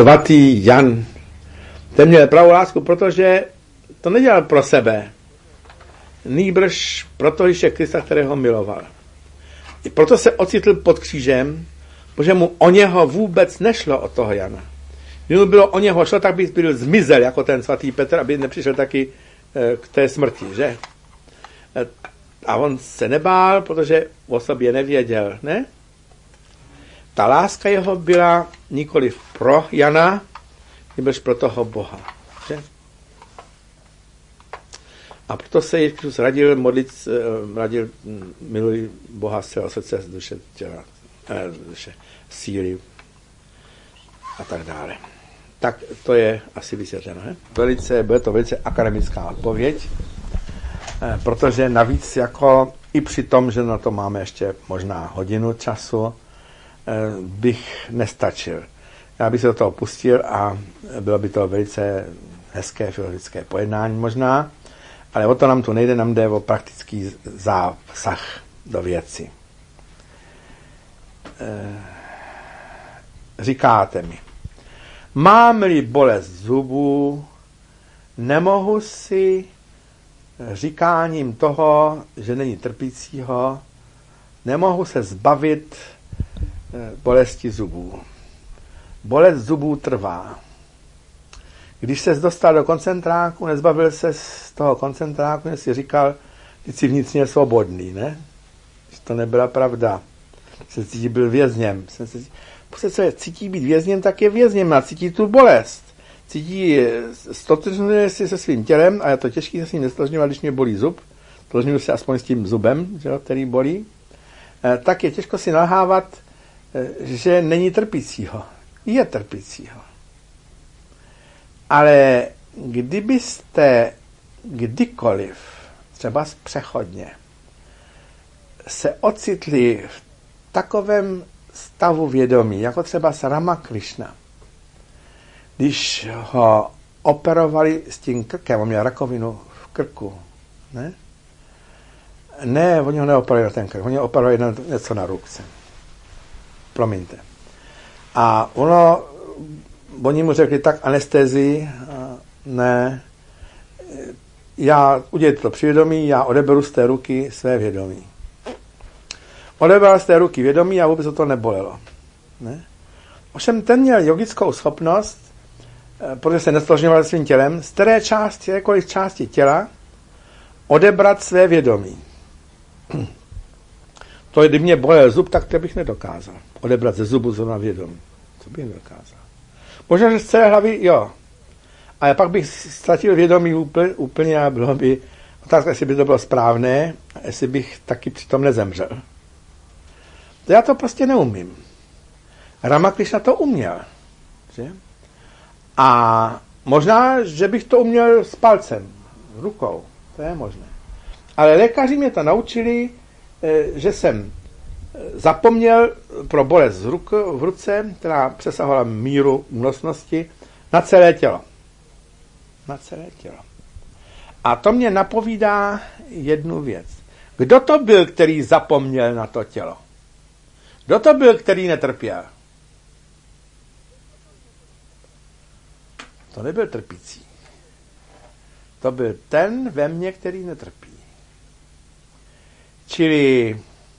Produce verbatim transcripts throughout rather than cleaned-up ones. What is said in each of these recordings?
svatý Jan. Ten měl pravou lásku, protože to nedělal pro sebe. Nýbrž pro toho Ježíše Krista, kterého miloval. I proto se ocitl pod křížem, protože mu o něho vůbec nešlo, od toho Jana. Kdyby mu bylo o něho šlo, tak by byl zmizel, jako ten svatý Petr, aby nepřišel taky k té smrti, že? A on se nebál, protože o sobě nevěděl, ne? Ta láska jeho byla nikoliv pro Jana, nebož pro toho Boha, že? A proto se Ježíš radil modlit, radil miluj Boha z celého srdce, z duše, těla, z duše, síly a tak dále. Tak to je asi vysvětleno. He? Velice, bude to velice akademická odpověď, protože navíc jako i při tom, že na to máme ještě možná hodinu času, bych nestačil. Já bych se do toho pustil a bylo by to velice hezké filozofické pojednání možná, ale o to nám tu nejde, nám jde o praktický zásah do věci. Říkáte mi, mám-li bolest zubů, nemohu si říkáním toho, že není trpícího, nemohu se zbavit bolesti zubů. Bolest zubů trvá. Když se dostal do koncentráku, nezbavil se z toho koncentráku, než si říkal, ty jsi vnitřně svobodný, ne? Když to nebyla pravda. Jsem cítí byl vězněm. Jsem se Pokud se cítí být vězněm, tak je vězněm a cítí tu bolest. Cítí, stotožňuje si se svým tělem a je to těžké se s ním nestotožňovat, když mě bolí zub. Stotožňuji se aspoň s tím zubem, že, který bolí. Tak je těžko si nalhávat, že není trpícího. Je trpícího. Ale kdybyste kdykoliv, třeba přechodně, se ocitli v takovém stavu vědomí, jako třeba s Ramakrišna, když ho operovali s tím krkem, on měl rakovinu v krku, ne? Ne, oni ho neoperovali na ten krk, oni ho operovali na něco na ruce. Promiňte. A ono, oni mu řekli tak anestezii, ne, já udělejte to při vědomí, já odeberu z té ruky své vědomí. Odebral z té ruky vědomí a vůbec to nebolelo. Ne? Ovšem ten měl jogickou schopnost, protože se nestotožňoval svým tělem, z které části, jakkoliv části těla, odebrat své vědomí. To, kdyby mě bolel zub, tak to bych nedokázal. Odebrat ze zubu zrovna vědomí. To bych nedokázal. Možná, že z celé hlavy, jo. Ale pak bych ztratil vědomí úplně, úplně a bylo by otázka, jestli by to bylo správné a jestli bych taky přitom nezemřel. To já to prostě neumím. Ramakrišna to uměl. Že? A možná, že bych to uměl s palcem, rukou. To je možné. Ale lékaři mě to naučili, že jsem zapomněl pro bolest v, ruk, v ruce, která přesahovala míru únosnosti, na celé tělo. Na celé tělo. A to mě napovídá jednu věc. Kdo to byl, který zapomněl na to tělo? Kdo to byl, který netrpěl? To nebyl trpící. To byl ten ve mně, který netrpí. Čili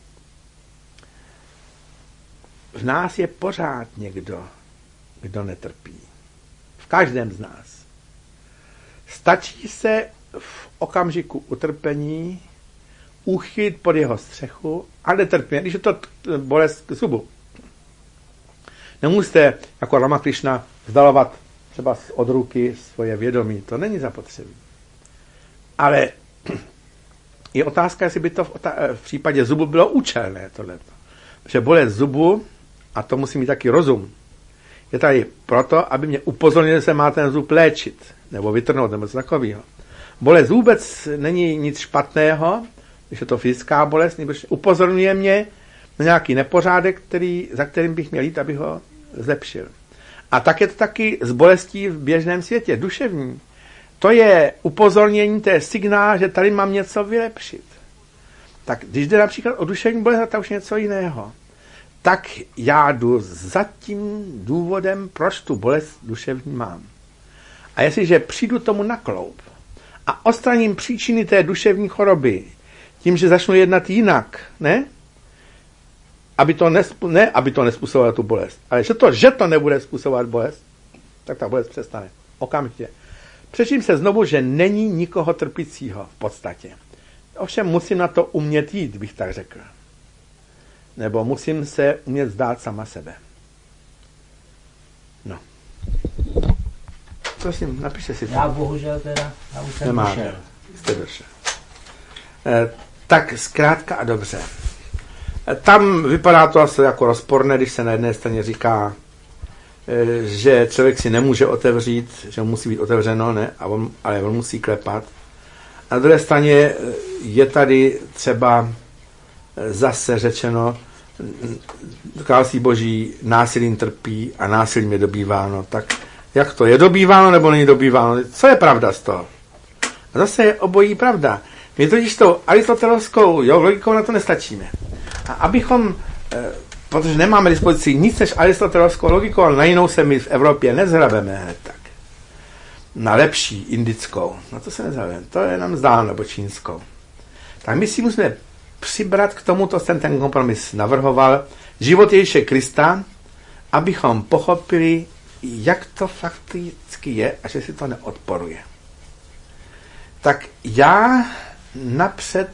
v nás je pořád někdo, kdo netrpí. V každém z nás. Stačí se v okamžiku utrpení uchyt pod jeho střechu a netrpí. Když je to bolest zubu. Nemusíte jako Ramakrišna vzdalovat třeba od ruky svoje vědomí. To není zapotřebí. Ale je otázka, jestli by to v, v případě zubu bylo účelné tohleto. Protože bolest zubu, a to musí mít taky rozum, je tady proto, aby mě upozornil, že se má ten zub léčit, nebo vytrhnout, nebo něco takového. Bolest vůbec není nic špatného, když je to fyzická bolest, nebo upozorňuje mě na nějaký nepořádek, který, za kterým bych měl jít, aby ho zlepšil. A tak je to taky s bolestí v běžném světě, duševní. To je upozornění, to je signál, že tady mám něco vylepšit. Tak když jde například o duševní bolest, to už něco jiného. tak já jdu za tím důvodem, proč tu bolest duševní mám. A jestliže přijdu tomu na kloub a odstraním příčiny té duševní choroby tím, že začnu jednat jinak, ne? Aby to, nesp- ne, aby to nespůsobovalo tu bolest, ale že to, že to nebude způsobovat bolest, tak ta bolest přestane. Okamžitě. Přečím se znovu, že není nikoho trpícího v podstatě. Ovšem musím na to umět jít, bych tak řekl. Nebo musím se umět zdát sama sebe. No. Prosím, napište si to. Já bohužel teda, já už jsem Nemáte. došel. Jste došel. E, tak zkrátka a dobře. E, tam vypadá to asi jako rozporné, když se na jedné straně říká, e, že člověk si nemůže otevřít, že musí být otevřeno, ne, a on, ale on musí klepat. A na druhé straně je tady třeba zase řečeno, království boží násilím trpí a násilím je dobýváno. Tak jak to? Je dobýváno nebo není dobýváno? Co je pravda z toho? A zase je obojí pravda. My totiž tou aristotelovskou jo, logikou na to nestačíme. A abychom, eh, protože nemáme dispozici nic než aristotelovskou logikou, ale na jinou se my v Evropě nezhrabeme hned tak. Na lepší indickou. Na to se nezhrabeme. To je nám zdáno, nebo čínskou. Tak my si musíme přibrat k tomuto, jsem ten kompromis navrhoval, život Ježíše Krista, abychom pochopili, jak to fakticky je a že si to neodporuje. Tak já napřed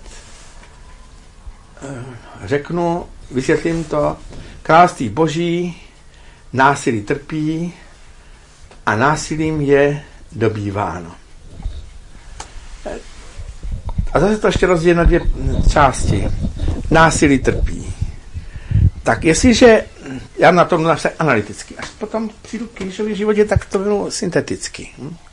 řeknu, vysvětlím to, království boží násilí trpí a násilím je dobýváno. A zase to ještě rozdělí na dvě části. Násilí trpí. Tak jestliže já na tom napsal analyticky, až potom přijdu k Ježíšově životě, tak to bylo synteticky.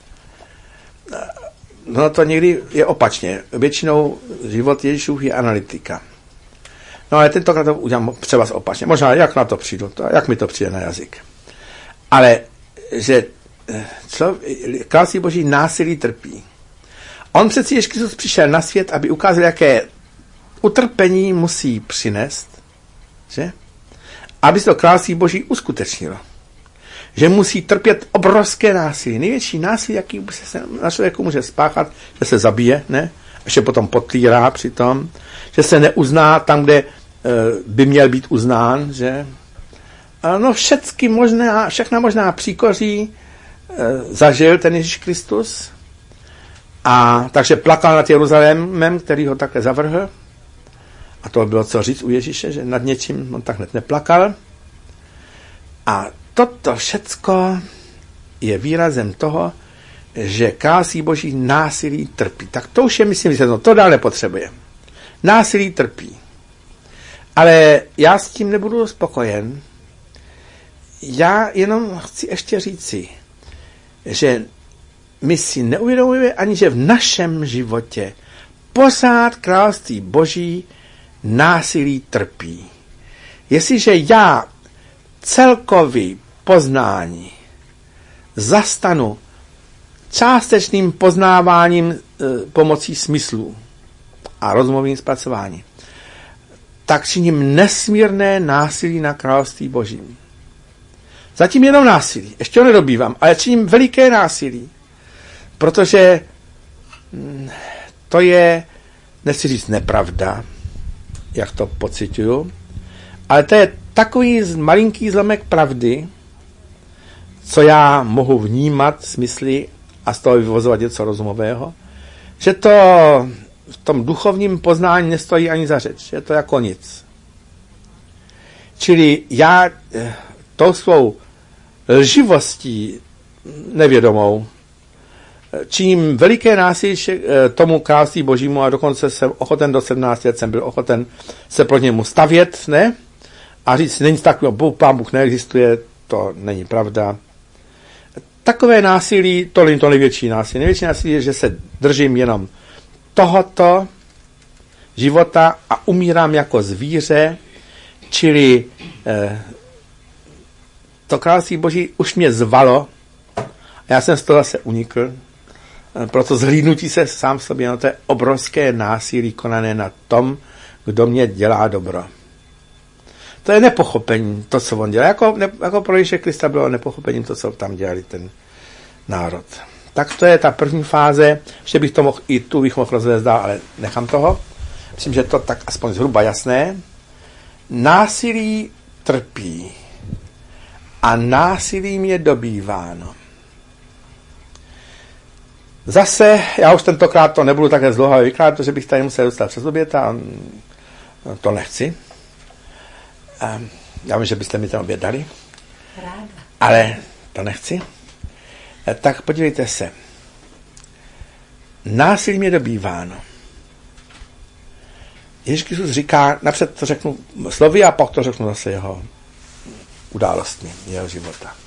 No to někdy je opačně. Většinou život Ježíšův je analytika. No ale tentokrát to udělám třeba opačně. Možná jak na to přijdu, to, jak mi to přijde na jazyk. Ale že člověk, království boží násilí trpí. On přeci Ježíš Kristus přišel na svět, aby ukázal, jaké utrpení musí přinést, že? Aby se to království boží uskutečnilo. Že musí trpět obrovské násilí. Největší násilí, jaký se na člověku může spáchat, že se zabije, ne? Ještě potom potýrá přitom, že se neuzná tam, kde e, by měl být uznán, že? A no všechny možná, všechna možná příkoří e, zažil ten Ježíš Kristus. A takže plakal nad Jeruzalémem, který ho také zavrhl. A to bylo co říct u Ježíše, že nad něčím on tak hned neplakal. A toto všecko je výrazem toho, že království boží násilí trpí. Tak to už je, myslím, vysvětleno, to dále potřebuje. Násilí trpí. Ale já s tím nebudu spokojen. Já jenom chci ještě říci, že my si neuvědomujeme ani, že v našem životě pořád království boží násilí trpí. Jestliže já celkový poznání zastanu částečným poznáváním e, pomocí smyslů a rozumovým zpracování, tak činím nesmírné násilí na království božím. Zatím jenom násilí, ještě ho nedobývám, ale činím veliké násilí, protože to je, nechci říct nepravda, jak to pociťuju, ale to je takový malinký zlomek pravdy, co já mohu vnímat smysly a z toho vyvozovat něco rozumového, že to v tom duchovním poznání nestojí ani za řeč, je to jako nic. Čili já tou svou lživostí nevědomou činím veliké násilí tomu království božímu a dokonce jsem ochoten do sedmnácti let jsem byl ochoten se proti němu stavět, ne? A říct, není takového, pán Bůh neexistuje, to není pravda. Takové násilí, to není to největší násilí. Největší násilí je, že se držím jenom tohoto života a umírám jako zvíře, čili eh, to království boží už mě zvalo a já jsem z toho zase unikl. Proto zhlídnutí se sám sobě, no to je obrovské násilí konané na tom, kdo mě dělá dobro. To je nepochopení, to, co on dělá. Jako, ne, jako pro Ježíše Krista bylo nepochopení to, co tam dělali ten národ. Tak to je ta první fáze. Ještě bych to mohl, i tu bych mohl rozvést dál, ale nechám toho. Myslím, že to tak aspoň zhruba jasné. Násilí trpí a násilím je dobýváno. Zase, já už tentokrát to nebudu takhle zdlouhavě vykládat, protože bych tady musel dostat přes oběd a to nechci. Já vím, že byste mi ten oběd dali. Ráda. Ale to nechci. Tak podívejte se. Násilím je dobýváno. Ježíš Kristus říká, napřed to řeknu slovy a pak to řeknu zase jeho událostmi, jeho života.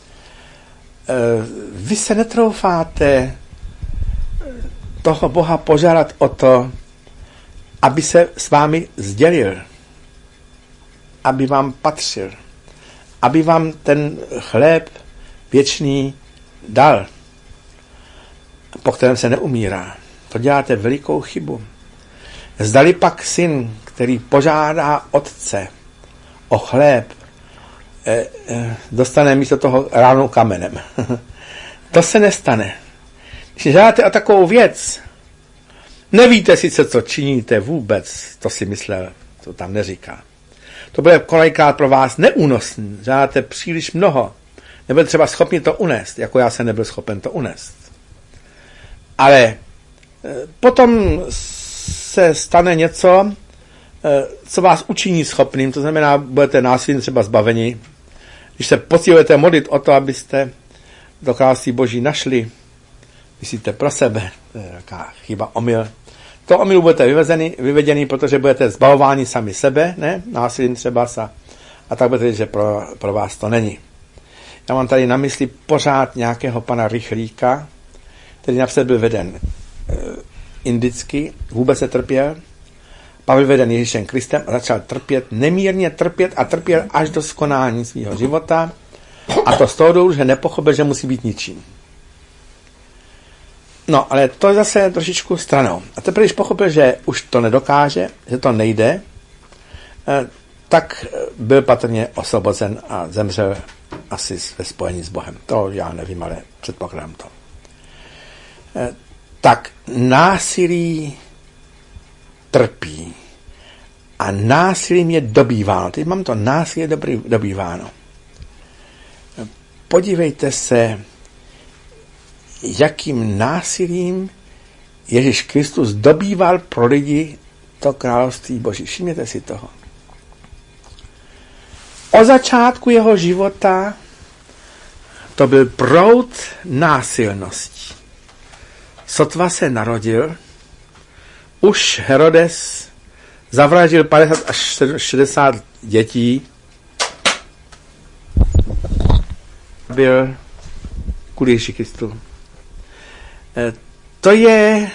Vy se netroufáte toho Boha požádat o to, aby se s vámi sdělil, aby vám patřil, aby vám ten chléb věčný dal, po kterém se neumírá. To děláte velikou chybu. Zdali pak syn, který požádá otce o chléb, dostane místo toho ránou kamenem. To se nestane. Když žádáte o takovou věc, nevíte sice, co činíte vůbec, to si myslel, to tam neříká. To bude kolikrát pro vás neúnosný. Žádáte příliš mnoho. Nebyl třeba schopni to unést, jako já jsem nebyl schopen to unést. Ale potom se stane něco, co vás učiní schopným, to znamená, budete násilím třeba zbaveni. Když se poctivujete modlit o to, abyste do království Boží našli, myslíte pro sebe, to je taková chyba, omyl. To omylu budete vyvezeni, vyveděni, protože budete zbavováni sami sebe, ne? Násilím třeba a, a tak budete, že pro, pro vás to není. Já mám tady na mysli pořád nějakého pana Rychlíka, který napřed byl veden e, indicky, vůbec netrpěl, pak byl veden Ježíšem Kristem a začal trpět, nemírně trpět a trpěl až do skonání svého života, a to z toho důvodu, že nepochopil, že musí být ničím. No, ale to je zase trošičku stranou. A teprve, když pochopil, že už to nedokáže, že to nejde, tak byl patrně osvobozen a zemřel asi ve spojení s Bohem. To já nevím, ale předpokládám to. Tak násilí trpí a násilím je dobýváno. Teď mám to násilí dobýváno. Podívejte se, jakým násilím Ježíš Kristus dobýval pro lidi to království Boží. Všimněte si toho. O začátku jeho života to byl proud násilností. Sotva se narodil, už Herodes zavraždil padesát až šedesát dětí. Byl kvůli Ježíši Kristu. To je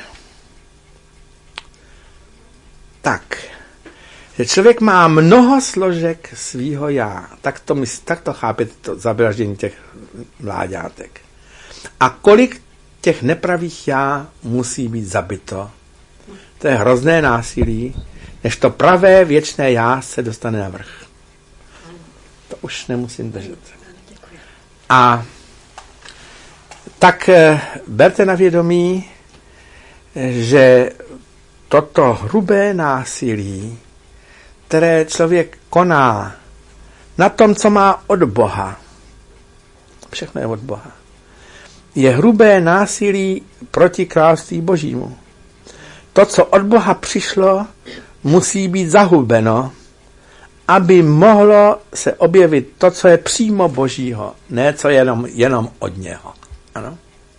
tak, že člověk má mnoho složek svýho já. Tak to, mysl, tak to chápete, to zavraždění těch mláďátek. A kolik těch nepravých já musí být zabito. To je hrozné násilí, než to pravé věčné já se dostane na vrch. To už nemusím držet. A tak berte na vědomí, že toto hrubé násilí, které člověk koná na tom, co má od Boha, všechno je od Boha, je hrubé násilí proti království Božímu. To, co od Boha přišlo, musí být zahubeno, aby mohlo se objevit to, co je přímo Božího, ne co je jenom, jenom od něho. Ano?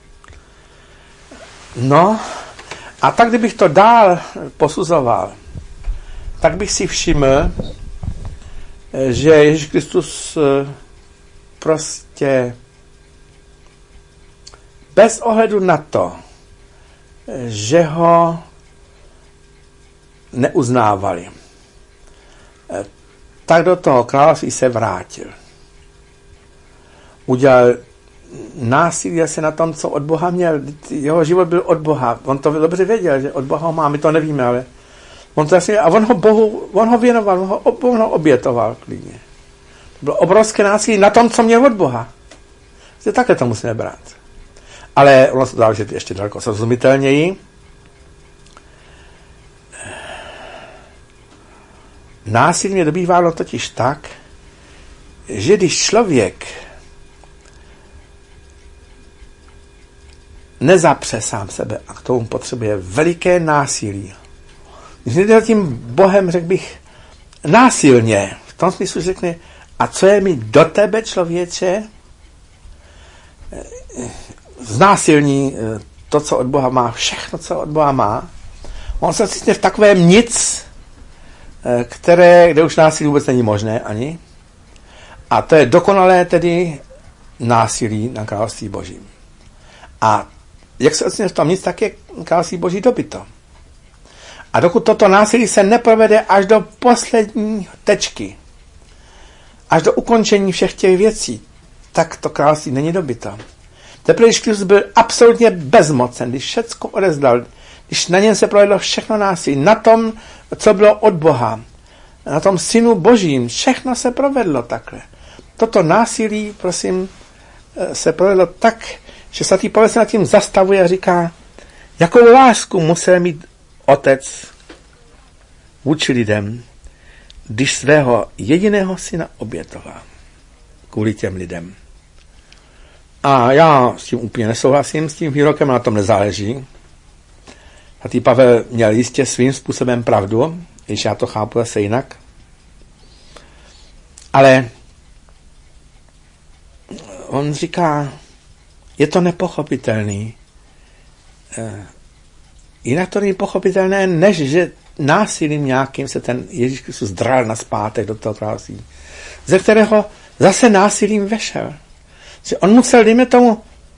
No, a tak kdybych to dál posuzoval, tak bych si všiml, že Ježíš Kristus prostě bez ohledu na to, že ho neuznávali, tak do toho království se vrátil. Udělal násilí se na tom, co od Boha měl. Jeho život byl od Boha. On to dobře věděl, že od Boha ho má, my to nevíme, ale On to jasně, a on ho Bohu, on ho věnoval, on ho, on ho obětoval klidně. To bylo obrovské násilí na tom, co měl od Boha. Takže takhle to musíme brát. Ale ono se dá, že ještě daleko srozumitelněji. Násilí mě dobývalo totiž tak, že když člověk nezapře sám sebe a k tomu potřebuje veliké násilí. Když nejde tím Bohem, řekl bych, násilně, v tom smyslu řekne, a co je mi do tebe, člověče, znásilní to, co od Boha má, všechno, co od Boha má. On se cítne v takovém nic, které, kde už násilí vůbec není možné ani. A to je dokonalé tedy násilí na království Božím. A jak se ocitne v tom nic, tak je království Boží dobyto. A dokud toto násilí se neprovede až do poslední tečky, až do ukončení všech těch věcí, tak to království není dobyto. Teprve, když Kristus byl absolutně bezmocen, když všecko odezdal, když na něm se provedlo všechno násilí, na tom, co bylo od Boha, na tom synu Božím, všechno se provedlo takhle. Toto násilí, prosím, se provedlo tak, že svatý Pavel se nad tím zastavuje a říká, jakou lásku musel mít otec vůči lidem, když svého jediného syna obětoval kvůli těm lidem. A já s tím úplně nesouhlasím, s tím výrokem, na tom nezáleží. Svatý Pavel měl jistě svým způsobem pravdu, když já to chápu zase jinak. Ale on říká, je to nepochopitelný. Jinak to není pochopitelné, než že násilím nějakým se ten Ježíš Kristus dral nazpátek do toho království, ze kterého zase násilím vešel. Že on musel, dejme tomu,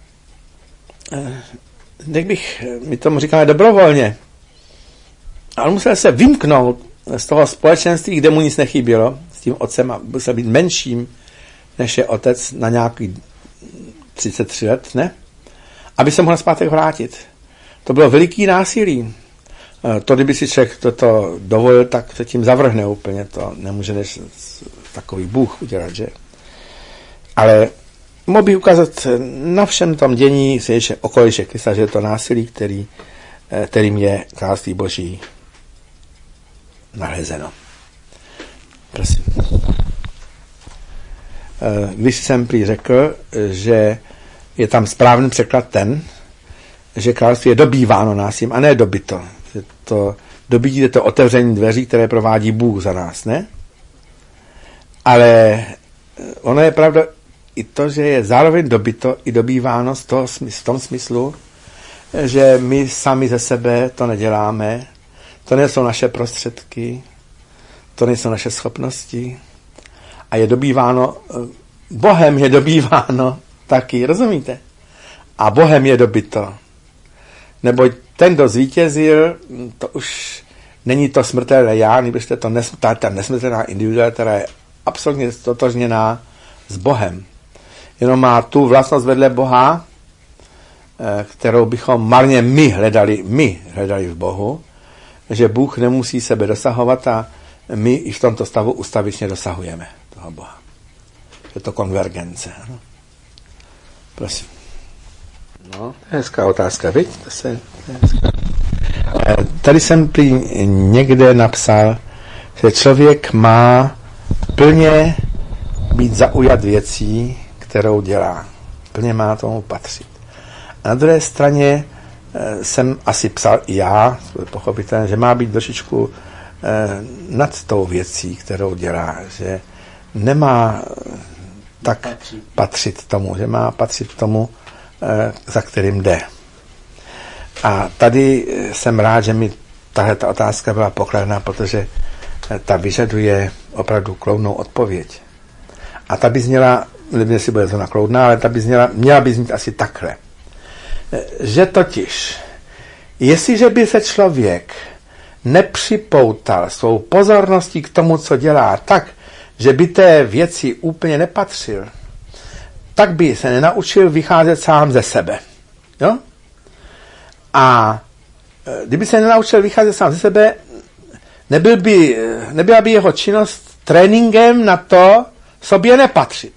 jak bych, my tomu říkáme dobrovolně, ale musel se vymknout z toho společenství, kde mu nic nechybělo, s tím otcem, a musel být menším, než je otec na nějaký třicet tři let, ne? Aby se mohl nazpátek vrátit. To bylo veliký násilí. To, kdyby si člověk toto dovolil, tak se tím zavrhne úplně. To nemůže než takový Bůh udělat, že? Ale mohl bych ukázat na všem tom dění se ještě okoliše Krista, že je to násilí, který, kterým je království Boží nalezeno. Prosím. Když jsem prý řekl, že je tam správný překlad ten, že království je dobýváno násilím a ne dobyto. Že to dobítí je to otevření dveří, které provádí Bůh za nás, ne? Ale ono je pravda i to, že je zároveň dobyto i dobýváno z toho, v tom smyslu, že my sami ze sebe to neděláme, to nejsou naše prostředky, to nejsou naše schopnosti a je dobýváno, Bohem je dobýváno taky, rozumíte? A Bohem je dobyto. Neboť ten, kdo zvítězil, to už není to smrtelné já, nebo to ta, ta nesmrtelná individualita, která je absolutně stotožněná s Bohem. Jenom má tu vlastnost vedle Boha, kterou bychom marně my hledali, my hledali v Bohu, že Bůh nemusí sebe dosahovat a my i v tomto stavu ustavičně dosahujeme toho Boha. Je to konvergence. Ano? Prosím. No, hezká otázka, viď? To se, hezká. Tady jsem prý někde napsal, že člověk má plně být zaujat věcí, kterou dělá. Plně má tomu patřit. A na druhé straně jsem asi psal i já, pochopitelně, že má být trošičku nad tou věcí, kterou dělá, že nemá tak patřit tomu, že má patřit tomu, za kterým jde. A tady jsem rád, že mi tahle ta otázka byla pokladná, protože ta vyžaduje opravdu kloudnou odpověď. A ta by zněla, nevím, jestli bude to nakloudná, ale ta by zněla, měla by znít asi takhle. Že totiž, jestliže by se člověk nepřipoutal svou pozorností k tomu, co dělá, tak, že by té věci úplně nepatřil, tak by se nenaučil vycházet sám ze sebe. Jo? A kdyby se nenaučil vycházet sám ze sebe, nebyl by, nebyla by jeho činnost tréninkem na to sobě nepatřit.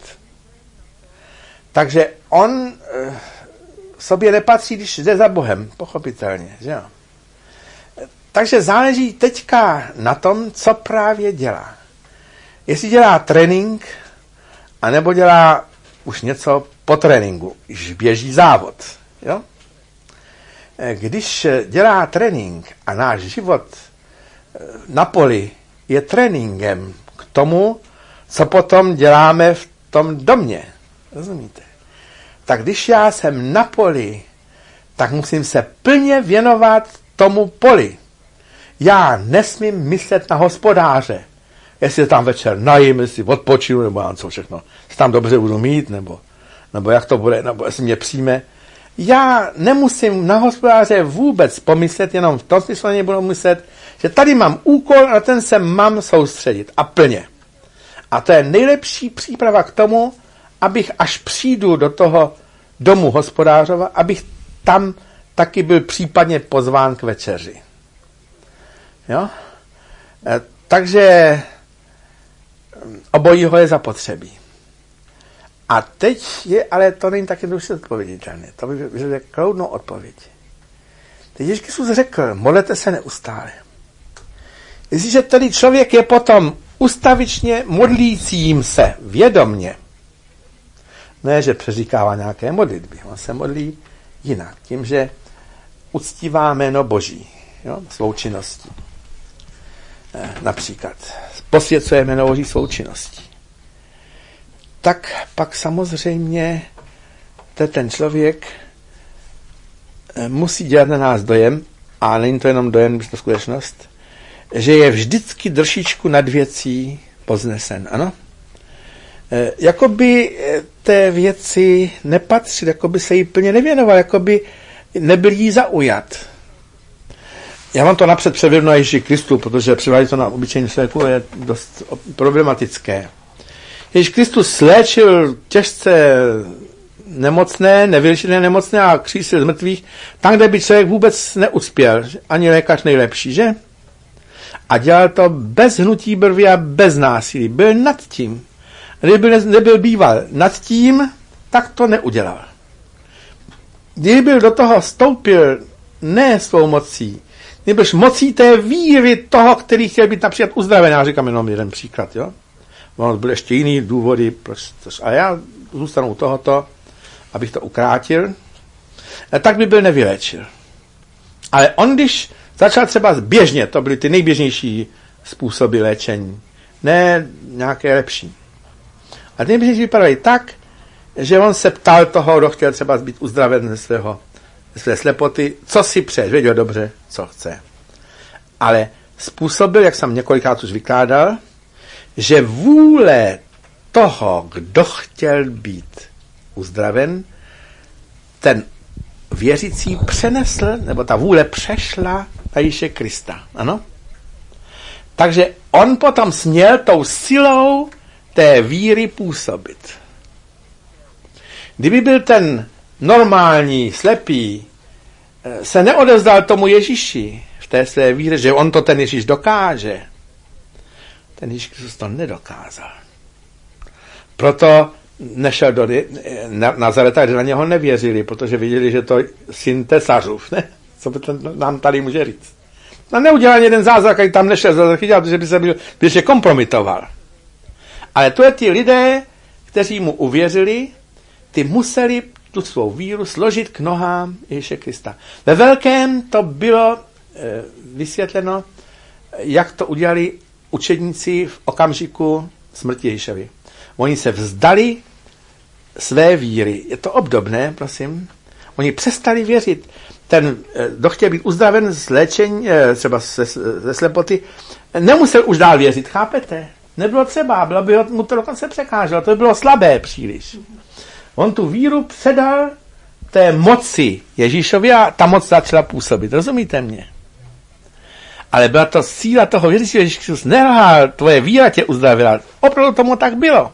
Takže on sobě nepatří, když jde za Bohem, pochopitelně. Že jo? Takže záleží teďka na tom, co právě dělá. Jestli dělá trénink, anebo dělá už něco po tréninku, když běží závod. Jo? Když dělá trénink a náš život na poli je tréninkem k tomu, co potom děláme v tom domě. Rozumíte? Tak když já jsem na poli, tak musím se plně věnovat tomu poli. Já nesmím myslet na hospodáře. Jestli tam večer najím, jestli odpočinu, nebo já co všechno. Jestli tam dobře budu mít, nebo, nebo jak to bude, nebo jestli mě přijme. Já nemusím na hospodáře vůbec pomyslet, jenom v tom smyslu nebudu myslet, že tady mám úkol a na ten se mám soustředit. A plně. A to je nejlepší příprava k tomu, abych až přijdu do toho domu hospodářova, abych tam taky byl případně pozván k večeři. Jo? E, takže obojího je zapotřebí. A teď je, ale to není tak jednoduše odpověditelné. To by vyžaduje kloudnou odpověď. Teď Ježíš Kristus řekl, modlete se neustále. Jestliže tedy člověk je potom ustavičně modlícím se, vědomně, ne, že přeříkává nějaké modlitby, on se modlí jinak, tím, že uctívá jméno Boží, jo, svou činností. E, například posvěcuje jméno Boží svou činností. Tak pak samozřejmě ten člověk musí dělat na nás dojem, a není to jenom dojem, když to skutečnost, že je vždycky trošičku nad věcí povznesen, ano? E, jakoby té věci nepatřil, jakoby se jí plně nevěnoval, jakoby nebyl jí zaujat. Já vám to napřed převědu na Ježíši Kristu, protože převádět to na obyčejný člověku je dost problematické. Ježíš Kristus léčil těžce nemocné, nevyléčené nemocné a křísil z mrtvých, tam, kde by člověk vůbec neuspěl, ani lékař nejlepší, že? A dělal to bez hnutí brvy a bez násilí. Byl nad tím. Kdyby nebyl býval nad tím, tak to neudělal. Kdyby do toho vstoupil ne svou mocí, kdybyž mocí té víry toho, který chtěl být například uzdravený, já říkám jenom jeden příklad, jo? Ono byly ještě jiný důvody, proč to, a já zůstanu u tohoto, abych to ukrátil, tak by byl nevylečil. Ale on, když začal třeba běžně, to byly ty nejběžnější způsoby léčení, ne nějaké lepší. A ty nejběžnější vypadaly tak, že on se ptal toho, kdo chtěl třeba být uzdraven ze svého, ze své slepoty, co si přeje, věděl dobře, co chce. Ale způsobil, jak jsem několikrát už vykládal, že vůle toho, kdo chtěl být uzdraven, ten věřící přenesl, nebo ta vůle přešla na Ježíše Krista. Ano? Takže on potom směl tou silou té víry působit. Kdyby byl ten normální, slepý, se neodevzdal tomu Ježíši v té své víře, že on to ten Ježíš dokáže, ten Ježíš Kristus to nedokázal. Proto nešel do Nazareta, kde na něho nevěřili, protože viděli, že to je syn tesařův, ne? Co by ten nám tady může říct? No neudělal jeden zázrak, a tam nešel zázrak dělat, že by se byl, běžně kompromitoval. Ale to je ty lidé, kteří mu uvěřili, ty museli tu svou víru složit k nohám Ježíše Krista. Ve velkém to bylo e, vysvětleno, jak to udělali učedníci v okamžiku smrti Ježíšovi. Oni se vzdali své víry. Je to obdobné, prosím. Oni přestali věřit. Ten, kdo chtěl být uzdraven z léčení, třeba ze, ze slepoty, nemusel už dál věřit, chápete? Nebylo třeba, bylo by mu to dokonce překáželo, to by bylo slabé příliš. On tu víru předal té moci Ježíšovi a ta moc začala působit, rozumíte mě? Ale byla to síla toho věřící, že Ježíš Kristus nelhal, tvoje víra tě uzdravila. Opravdu tomu tak bylo.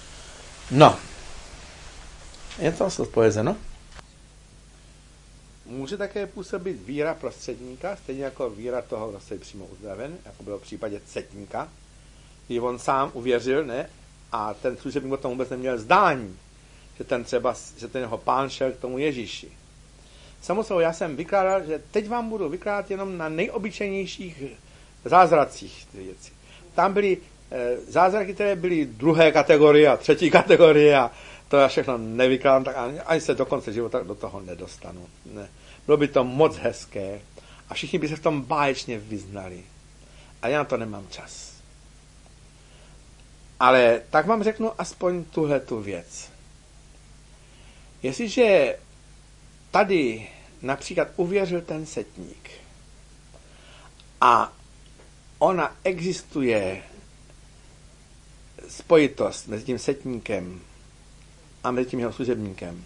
No. Je to odpovězeno? může také působit víra prostředníka, stejně jako víra toho, kdo se přímo uzdraven, jako bylo v případě setníka, kdy on sám uvěřil, ne? A ten služebník o tom vůbec neměl zdání, že ten třeba, že ten jeho pán šel k tomu Ježíši. Samozřejmě já jsem vykládal, že teď vám budu vykládat jenom na nejobyčejnějších zázracích ty věci. Tam byly e, zázraky, které byly druhé kategorie a třetí kategorie a to já všechno nevykládám, tak ani, ani se do konce života do toho nedostanu. Ne. Bylo by to moc hezké a všichni by se v tom báječně vyznali. A já na to nemám čas. Ale tak vám řeknu aspoň tuhle tu věc. Jestliže tady například uvěřil ten setník a ona existuje spojitost mezi tím setníkem a mezi tím jeho služebníkem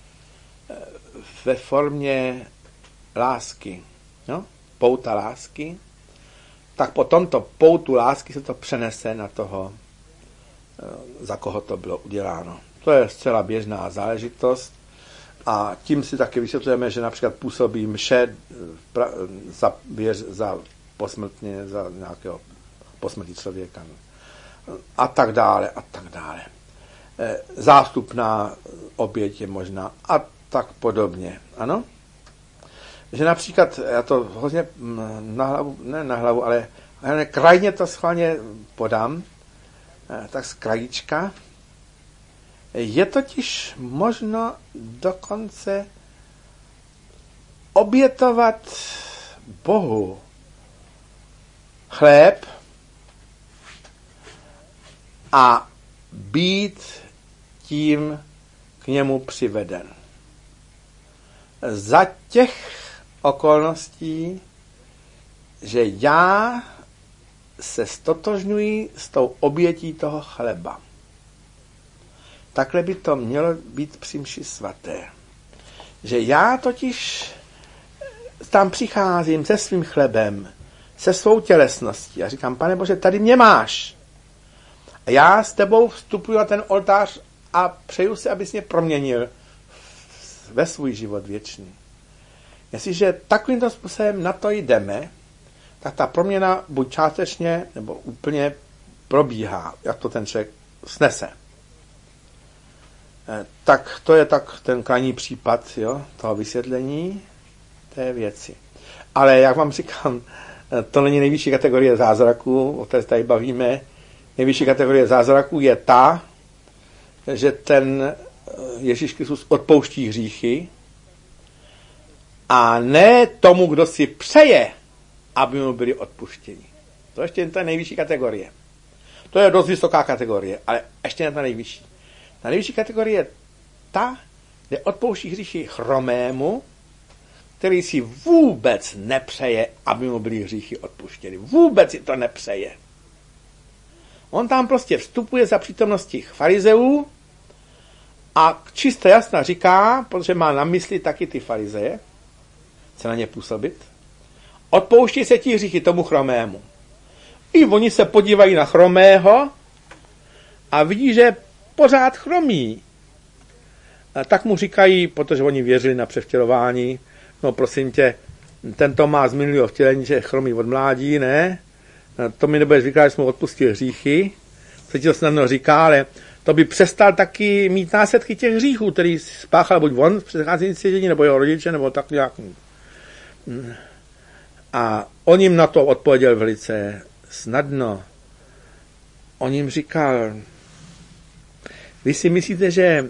ve formě lásky, no? pouta lásky, tak po tomto poutu lásky se to přenese na toho, za koho to bylo uděláno. To je zcela běžná záležitost a tím si taky vysvětlujeme, že například působí mše za, věř, za posmrtně, za nějakého posmrtí člověka a tak dále a tak dále. Zástupná oběť je možná a tak podobně. Ano? Že například, já to hodně na hlavu, ne na hlavu, ale, ale krajně to schválně podám, tak z krajíčka. Je totiž možno dokonce obětovat Bohu chléb a být tím k němu přiveden. Za těch okolností, že já se stotožňuji s tou obětí toho chleba. Takhle by to mělo být při mši svaté. Že já totiž tam přicházím se svým chlebem, se svou tělesností a říkám, Pane Bože, tady mě máš. A já s tebou vstupuji na ten oltář a přeju si, abys mě proměnil ve svůj život věčný. Jestliže takovýmto způsobem na to jdeme, tak ta proměna buď částečně nebo úplně probíhá, jak to ten člověk snese. Tak to je tak ten krajní případ, jo, toho vysvětlení té věci. Ale jak vám říkám, to není nejvyšší kategorie zázraků, o té se tady bavíme. Nejvyšší kategorie zázraků je ta, že ten Ježíš Kristus odpouští hříchy a ne tomu, kdo si přeje, aby mu byli odpuštěni. To ještě je ta nejvyšší kategorie. To je dost vysoká kategorie, ale ještě ne ta nejvyšší. Ta nejvyšší kategorie je ta, kde odpouští hříchy chromému, který si vůbec nepřeje, aby mu byly hříchy odpuštěny. Vůbec si to nepřeje. On tam prostě vstupuje za přítomnosti farizeů a čisté jasná říká, protože má na mysli taky ty farizeje, chce na ně působit, odpouští se ti hříchy tomu chromému. I oni se podívají na chromého a vidí, že pořád chromí. A tak mu říkají, protože oni věřili na převtělování, no prosím tě, tento má z minulého vtělení, že chromí od mládí, ne? To mi nebudeš vykládat, že jsme mu odpustil hříchy, co ti to snadno říká, ale to by přestal taky mít následky těch hříchů, který spáchal buď on v předcházející dění, nebo jeho rodiče, nebo tak nějak. A on jim na to odpověděl velice snadno. On jim říkal, vy si myslíte, že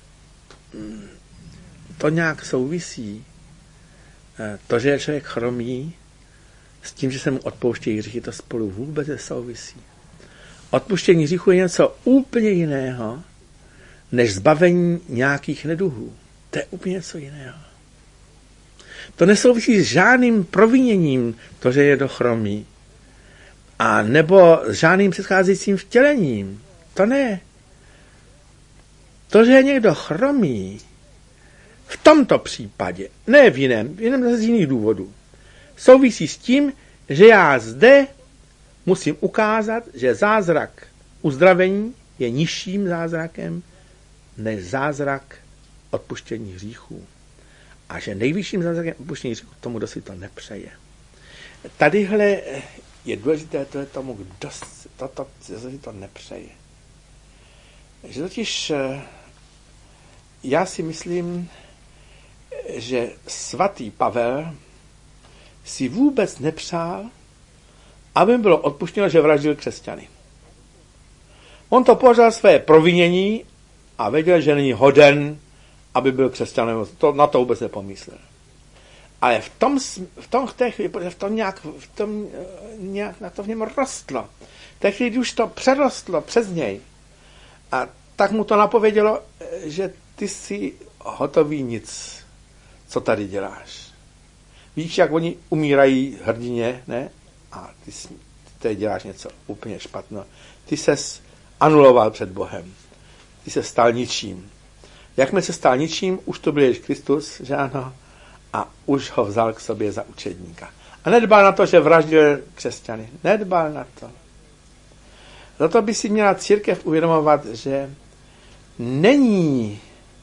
to nějak souvisí, to, že je člověk chromí, s tím, že se mu odpouštějí hříchy, to spolu vůbec nesouvisí. Odpuštění hříchu je něco úplně jiného, než zbavení nějakých neduhů. To je úplně něco jiného. To nesouvisí s žádným proviněním, to, že je do chromí. A nebo s žádným předcházejícím vtělením. To ne. To, že je někdo chromý, v tomto případě, ne v jiném, v jiném z jiných důvodů, souvisí s tím, že já zde musím ukázat, že zázrak uzdravení je nižším zázrakem než zázrak odpuštění hříchů. A že nejvyšším zázrakem odpuštění hříchu tomu, kdo si to nepřeje. Tadyhle je důležité, to je tomu, kdo si to, to, si to nepřeje. Že totiž já si myslím, že svatý Pavel si vůbec nepřál, aby mu bylo odpuštěno, že vraždil křesťany. On to považoval své provinění a věděl, že není hoden, aby byl křesťanem. To, na to vůbec nepomyslel. Ale v tom, v tom, v té chvíli, v tom nějak, v tom, nějak na to v něm rostlo. V té chvíli, už to přerostlo přes něj. A tak mu to napovědělo, že ty jsi hotový nic, co tady děláš. Víš, jak oni umírají hrdině, ne? A ty, ty tady děláš něco úplně špatno. Ty ses anuloval před Bohem. Ty se stal ničím. Jakmile se stal ničím, už to byl Ježíš Kristus, že ano? A už ho vzal k sobě za učedníka. A nedbal na to, že vraždil křesťany. Nedbal na to. Zato by si měla církev uvědomovat, že není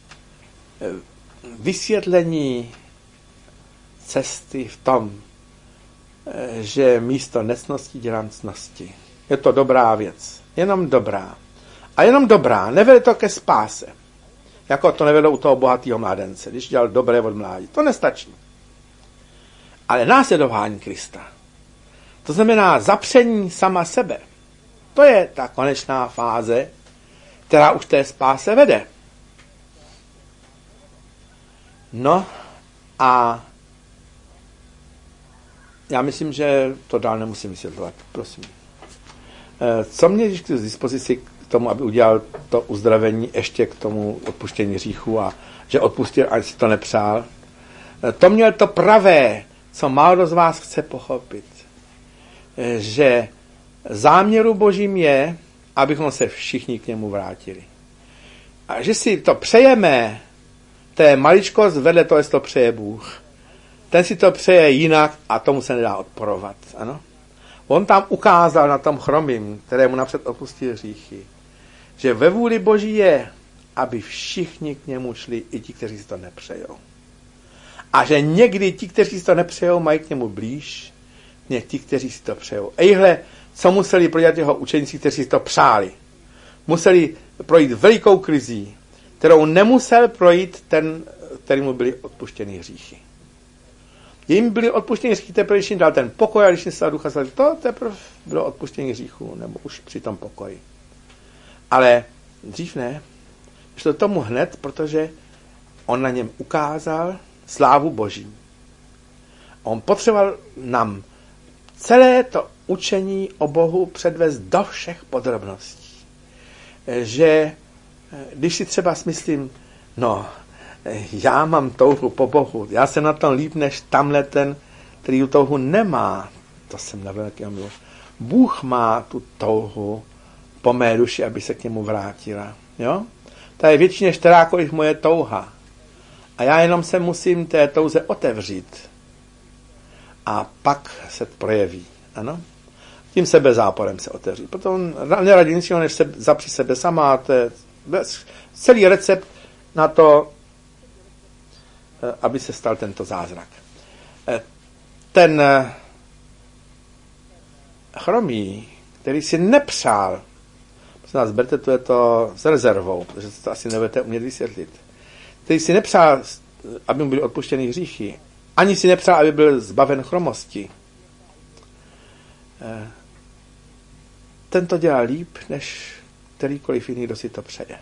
vysvětlení cesty v tom, že místo necnosti dělám cnosti. Je to dobrá věc. Jenom dobrá. A jenom dobrá. Nevede to ke spáse. Jako to nevedlo u toho bohatého mládence, když dělal dobré od mládí. To nestačí. Ale následování Krista. To znamená zapření sama sebe. To je ta konečná fáze, která už té spáse vede. No a já myslím, že to dál nemusím vysvětlovat. Prosím. Co mě Ježíš k dispozici k tomu, aby udělal to uzdravení ještě k tomu odpuštění hříchu a že odpustil, ani si to nepřál? To měl to pravé, co málo z vás chce pochopit. Že záměru Božím je, abychom se všichni k němu vrátili. A že si to přejeme, to je maličkost, vedle toho to přeje Bůh. Ten si to přeje jinak a tomu se nedá odporovat. Ano? On tam ukázal na tom chromým, kterému napřed odpustil hříchy, že ve vůli Boží je, aby všichni k němu šli, i ti, kteří si to nepřejou. A že někdy ti, kteří si to nepřejou, mají k němu blíž, než ti, kteří si to přejou. Ejhle, co museli projít jeho učeníci, kteří si to přáli. Museli projít velikou krizí, kterou nemusel projít ten, kterému byly odpuštěny hříchy. Jim byly odpuštěny hříchy teprve, když jim dal ten pokoj a když jim se ducha svatého, to teprve bylo odpuštění hříchů, nebo už při tom pokoji. Ale dřív ne. Šlo tomu hned, protože on na něm ukázal slávu Boží. On potřeboval nám celé to učení o Bohu předvést do všech podrobností. Že když si třeba smyslím, no, já mám touhu po Bohu, já jsem na tom líp než tamhle ten, který tu touhu nemá. To jsem na velkého milu. Bůh má tu touhu po mé duši, aby se k němu vrátila. Jo? To je větší než kterákoliv moje touha. A já jenom se musím té touze otevřít. A pak se projeví. Ano? Tím sebezáporem se otevří. Potom neradí nic, než se zapři sebe sama. To je celý recept na to, aby se stal tento zázrak. Ten chromý, který si nepřál, prosím vás, berte to, je to s rezervou, protože to asi nebudete umět vysvětlit, který si nepřál, aby mu byly odpuštěny hříchy, ani si nepřál, aby byl zbaven chromosti. Ten to dělá líp, než kterýkoliv jiný, kdo si to přeje.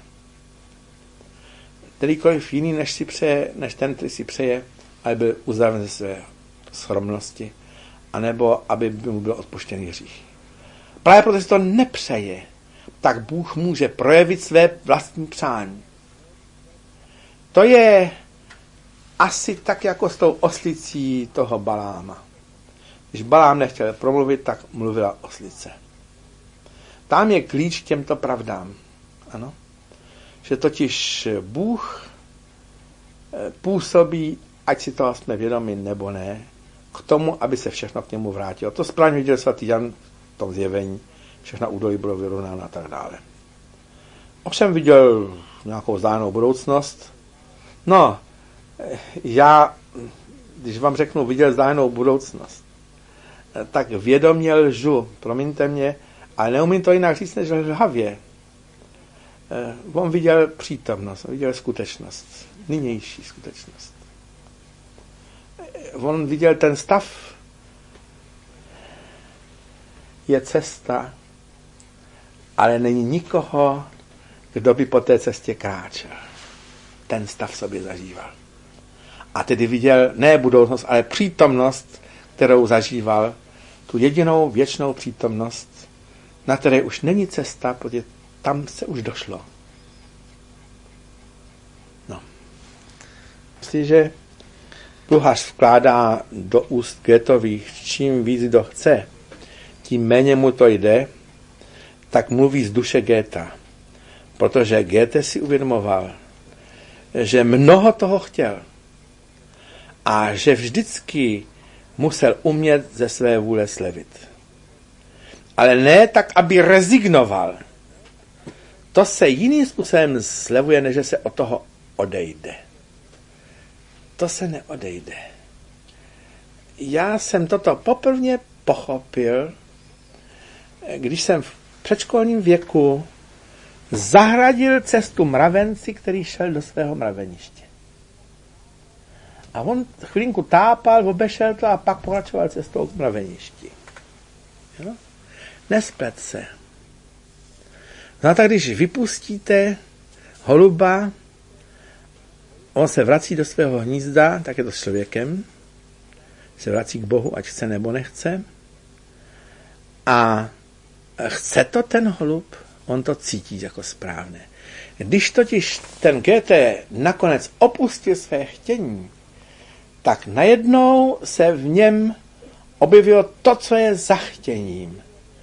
Kterýkoliv jiný, než, si přeje, než ten, který si přeje, aby byl uzdraven ze své schromnosti, anebo aby mu byl odpuštěný hřích. Právě protože si to nepřeje, tak Bůh může projevit své vlastní přání. To je asi tak jako s tou oslicí toho Baláma. Když Balám nechtěl promluvit, tak mluvila oslice. Tam je klíč k těmto pravdám. Ano? Že totiž Bůh působí, ať si toho jsme vědomi nebo ne, k tomu, aby se všechno k němu vrátilo. To správně viděl svatý Jan v tom zjevení, všechna údolí budou vyrovnána a tak dále. Ovšem viděl nějakou vzdálenou budoucnost. No, Já, když vám řeknu, viděl vzdálenou budoucnost, tak vědomě lžu, promiňte mě, ale neumím to jinak říct, než lhavě. On viděl přítomnost, on viděl skutečnost, nynější skutečnost. On viděl ten stav, je cesta, ale není nikoho, kdo by po té cestě kráčel. Ten stav sobě zažíval. A tedy viděl ne budoucnost, ale přítomnost, kterou zažíval, tu jedinou věčnou přítomnost, na které už není cesta, protože tam se už došlo. No. Myslím, že Pluhař vkládá do úst Goethových, čím víc kdo chce, tím méně mu to jde, tak mluví z duše Goethe. Protože Goethe si uvědomoval, že mnoho toho chtěl a že vždycky musel umět ze své vůle slevit. Ale ne tak, aby rezignoval. To se jiným způsobem slevuje, než že se od toho odejde. To se neodejde. Já jsem toto poprvé pochopil, když jsem v předškolním věku zahradil cestu mravenci, který šel do svého mraveniště. A on chvilinku tápal, obešel to a pak pokračoval cestou k mraveništi. Jo? Nesplet se. No a tak když vypustíte holuba, on se vrací do svého hnízda, tak je to s člověkem, se vrací k Bohu, ať chce nebo nechce. A chce to ten holub, on to cítí jako správné. Když totiž ten Goethe nakonec opustil své chtění, tak najednou se v něm objevilo to, co je za chtěním.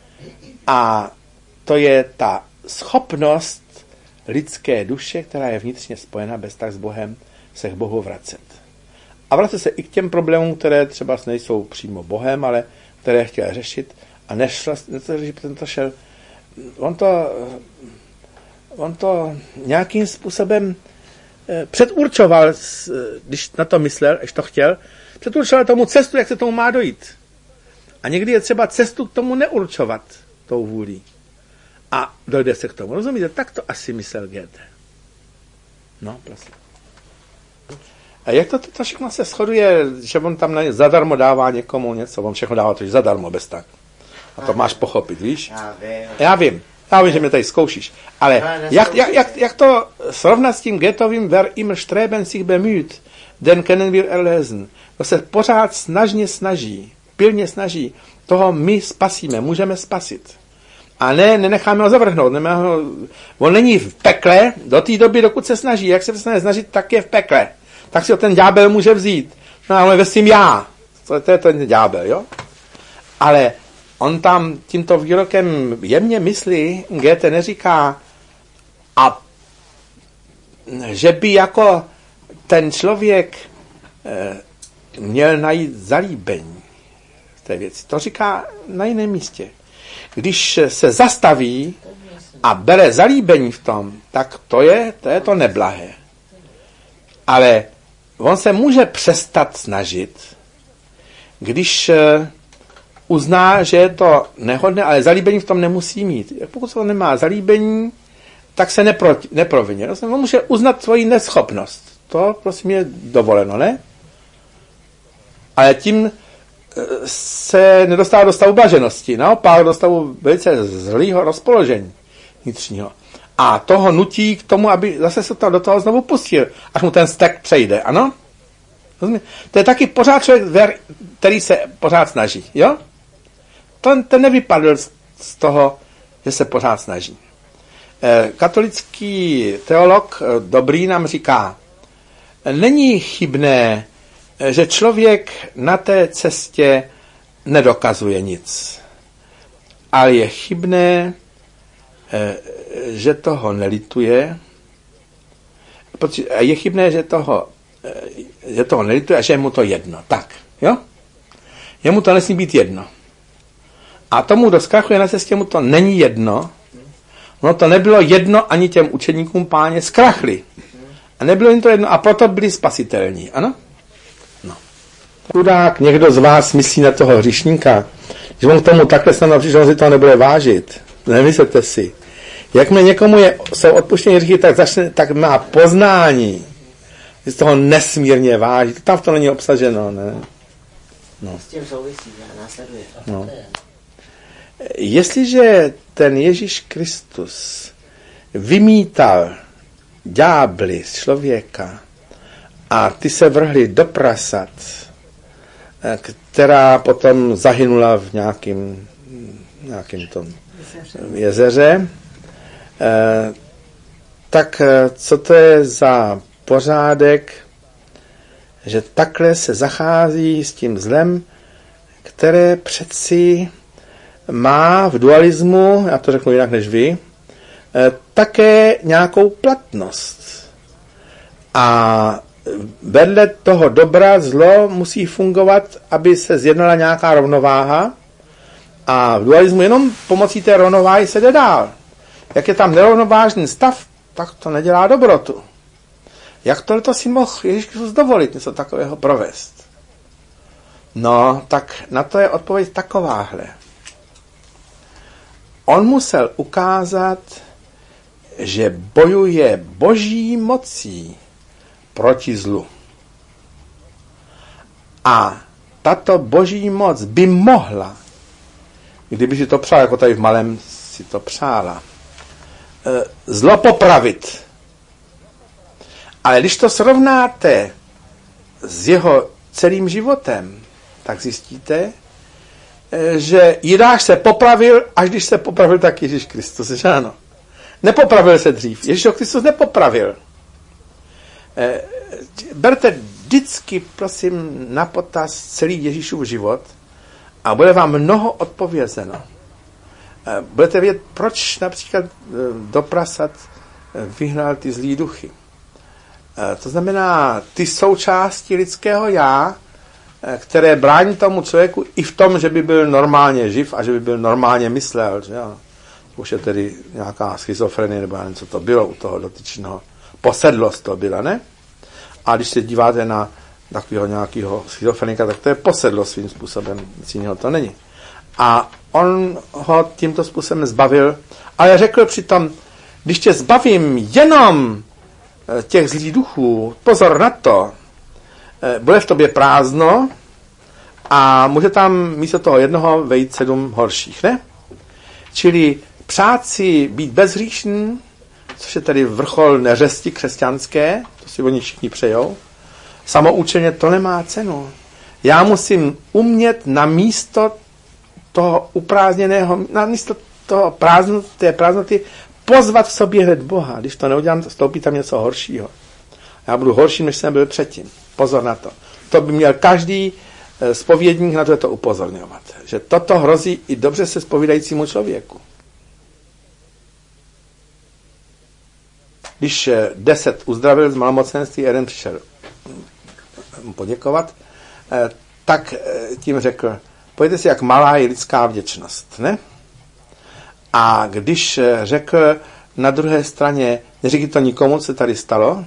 A to je ta schopnost lidské duše, která je vnitřně spojena bez tak s Bohem, se k Bohu vracet. A vracet se i k těm problémům, které třeba nejsou přímo Bohem, ale které chtěl řešit a nešel, to šel. On to, on to nějakým způsobem předurčoval, když na to myslel, až to chtěl, předurčoval tomu cestu, jak se tomu má dojít. A někdy je třeba cestu k tomu neurčovat tou vůlí. A dojde se k tomu. Rozumíte? Tak to asi myslel Goethe. No, prosím. A jak to, to všechno se shoduje, že on tam zadarmo dává někomu něco, on všechno dává to zadarmo, bez tak. A to máš pochopit, víš? Já vím. Já vím. Já vím, že mě tady zkoušíš. Ale jak, jak, jak, jak to srovnat s tím Goethovým Wer immer streben sich bemüht, den können wir erlesen. To se pořád snažně snaží, pilně snaží, toho my spasíme, můžeme spasit. A ne, nenecháme ho zavrhnout. Ho, on není v pekle do té doby, dokud se snaží. Jak se přestane snažit, tak je v pekle. Tak si ho ten ďábel může vzít. No ale ve svým já. To je ten ďábel, jo? Ale on tam tímto výrokem jemně myslí, Goethe neříká, a že by jako ten člověk e, měl najít zalíbení v té věci. To říká na jiném místě. Když se zastaví a bere zalíbení v tom, tak to je to, je to neblahé. Ale on se může přestat snažit, když uzná, že je to nehodné, ale zalíbení v tom nemusí mít. Pokud on nemá zalíbení, tak se nepro, neprovině. On může uznat svoji neschopnost. To prosím je dovoleno, ne? Ale tím se nedostává do stavu blaženosti. Naopak do stavu velice zlýho rozpoložení vnitřního. A toho nutí k tomu, aby zase se to do toho znovu pustil, až mu ten stek přejde, ano? Rozumím? To je taky pořád člověk, který se pořád snaží, jo? Ten, ten nevypadl z toho, že se pořád snaží. Katolický teolog Dobrý nám říká, není chybné, že člověk na té cestě nedokazuje nic. Ale je chybné, že toho nelituje. Je chybné, že toho, že toho nelituje a že je mu to jedno. Tak, jo? Jemu to nesmí být jedno. A tomu, kdo zkrachuje na cestě, mu to není jedno. No to nebylo jedno ani těm učeníkům Páně, zkrachli. A nebylo jim to jedno a proto byli spasitelní, ano? No. Chudák někdo z vás myslí na toho hříšníka, že on k tomu takhle snadno přišel, on si toho nebude vážit. Nemyslete si. Jakmile někomu je, jsou odpuštění hříchy, tak, začne, tak má poznání. Z toho nesmírně váží. Tam v tom není obsaženo, ne? No. S tím souvisí, následuje. No. Jestliže ten Ježíš Kristus vymítal ďábly z člověka a ty se vrhli do prasat, která potom zahynula v nějakým, nějakým tom jezeře, tak co to je za pořádek, že takhle se zachází s tím zlem, které přeci má v dualismu, já to řeknu jinak než vy, také nějakou platnost. A vedle toho dobra zlo musí fungovat, aby se zjednala nějaká rovnováha a v dualismu jenom pomocí té rovnováhy se jde dál. Jak je tam nerovnovážný stav, tak to nedělá dobrotu. Jak tohleto si mohl Ježíš Kristus dovolit něco takového provést? No, tak na to je odpověď takováhle. On musel ukázat, že bojuje boží mocí proti zlu. A tato boží moc by mohla, kdyby si to přál, jako tady v malém si to přála, zlo popravit. Ale když to srovnáte s jeho celým životem, tak zjistíte, že Jidáš se popravil, až když se popravil, tak Ježíš Kristus, že ano. Nepopravil se dřív. Ježíš Kristus nepopravil. Berte vždycky, prosím, na potaz celý Ježíšův život a bude vám mnoho odpovězeno. Budete vědět, proč například do prasat vyhnal ty zlý duchy. To znamená, ty součásti lidského já, které brání tomu člověku i v tom, že by byl normálně živ a že by byl normálně myslel. Že jo? Už je tedy nějaká schizofrenie, nebo něco to bylo u toho dotyčného. Posedlost to byla, ne? A když se díváte na takového nějakého schizofrenika, tak to je posedlost svým způsobem, nic jiného to není. A on ho tímto způsobem zbavil, ale řekl přitom, když tě zbavím jenom těch zlých duchů, pozor na to, bude v tobě prázdno a může tam místo toho jednoho vejít sedm horších, ne? Čili přát si být bezhříšný, což je tedy vrchol neřesti křesťanské, to si oni všichni přejou, samoučeně to nemá cenu. Já musím umět na místo toho uprázdněného, na místo toho prázdnoty, té prázdnoty pozvat v sobě hned Boha. Když to neudělám, stoupí tam něco horšího. Já budu horší, než jsem byl předtím. Pozor na to. To by měl každý zpovědník na to, to upozorňovat. Že toto hrozí i dobře se zpovídajícímu člověku. Když deset uzdravil z malomocenství, jeden přišel mu poděkovat, tak tím řekl, pojďte si, jak malá je lidská vděčnost, ne? A když řekl na druhé straně, neříkej to nikomu, co se tady stalo,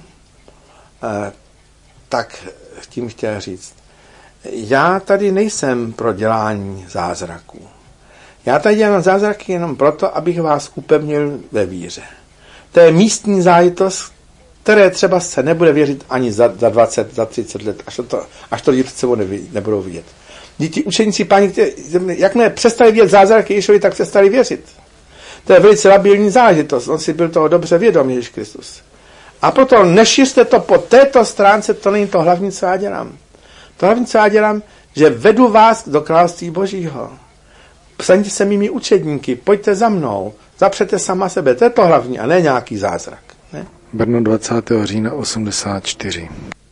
tak tím chtěl říct, já tady nejsem pro dělání zázraků. Já tady dělám zázraky jenom proto, abych vás upevnil ve víře. To je místní záležitost, které třeba se nebude věřit ani za, za dvacet, za třicet let, až to, až to lidi před sebou neví, nebudou vidět. Ti učeníci páni, jakmile přestali vědět zázraky Ježíšovi, tak přestali věřit. To je velice labilní záležitost. On si byl toho dobře vědom, Ježíš Kristus. A proto nešiřte to po této stránce, to není to hlavní, co já dělám. To hlavní, co já dělám, že vedu vás do království Božího. Staňte se mými učedníky, pojďte za mnou, zapřete sama sebe. To je to hlavní, a ne nějaký zázrak. Ne? Brno dvacátého října osmdesát čtyři.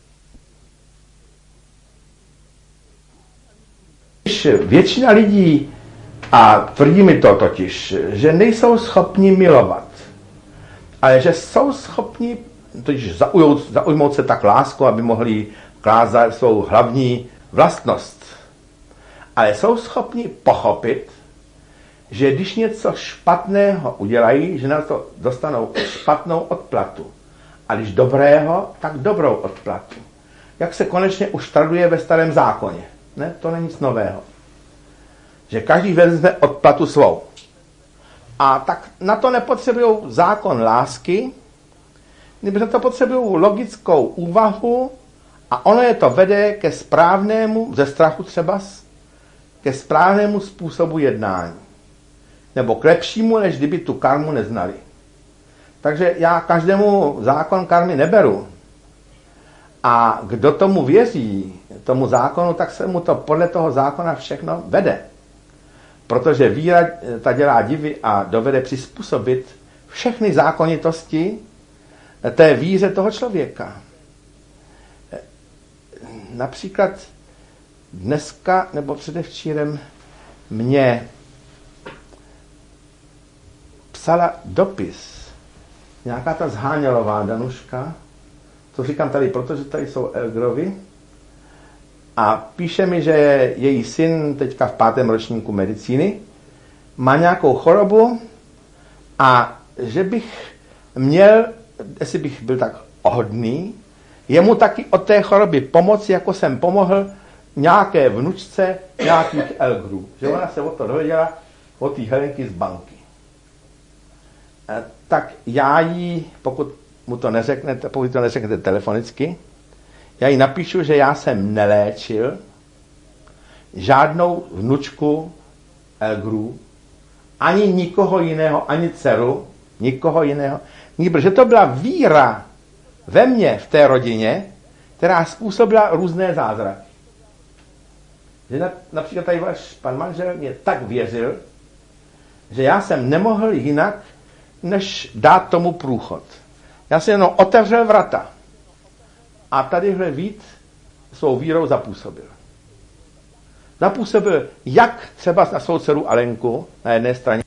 Většina lidí, a tvrdí mi to totiž, že nejsou schopni milovat, ale že jsou schopni totiž zaujmout, zaujmout se tak lásku, aby mohli kázat svou hlavní vlastnost. Ale jsou schopni pochopit, že když něco špatného udělají, že na to dostanou špatnou odplatu. A když dobrého, tak dobrou odplatu. Jak se konečně už traduje ve Starém zákoně. Ne, to není nic nového. Že každý vezme odplatu svou. A tak na to nepotřebují zákon lásky, nebo na to potřebují logickou úvahu a ono je to vede ke správnému, ze strachu třeba, ke správnému způsobu jednání. Nebo k lepšímu, než kdyby tu karmu neznali. Takže já každému zákon karmy neberu. A kdo tomu věří, tomu zákonu, tak se mu to podle toho zákona všechno vede. Protože víra ta dělá divy a dovede přizpůsobit všechny zákonitosti té víře toho člověka. Například dneska nebo předevčírem mě psala dopis nějaká ta Zhánělová Danuška, to říkám tady, protože tady jsou Elgrovi, a píše mi, že její syn teďka v pátém ročníku medicíny má nějakou chorobu a že bych měl, jestli bych byl tak hodný, jemu taky od té choroby pomoci, jako jsem pomohl nějaké vnučce nějakých Elgrů. Že ona se o to dověděla od té Helenky z banky. E, tak já jí, pokud mu to neřeknete, pokud to neřeknete telefonicky, já jí napíšu, že já jsem neléčil žádnou vnučku Elgrů, ani nikoho jiného, ani dceru, nikoho jiného. Protože to byla víra ve mně, v té rodině, která způsobila různé zázraky. Že například tady váš pan manžel mě tak věřil, že já jsem nemohl jinak, než dát tomu průchod. Já jsem jenom otevřel vrata. A tadyhle Vít svou vírou zapůsobil. Zapůsobil jak třeba na svou dceru Alenku na jedné straně,